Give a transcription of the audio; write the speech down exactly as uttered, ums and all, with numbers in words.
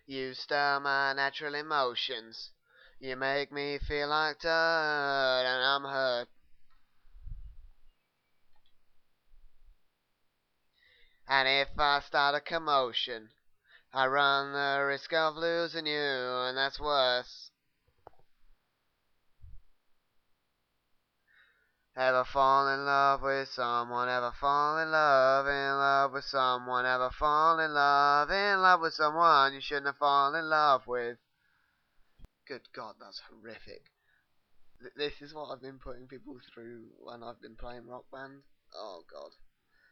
You stir my natural emotions. You make me feel like dirt, and I'm hurt. And if I start a commotion, I run the risk of losing you, and that's worse. Ever fall in love with someone? Ever fall in love, in love with someone? Ever fall in love, in love with someone you shouldn't have fallen in love with? Good God, that's horrific. Th- This is what I've been putting people through when I've been playing Rock Band. Oh God.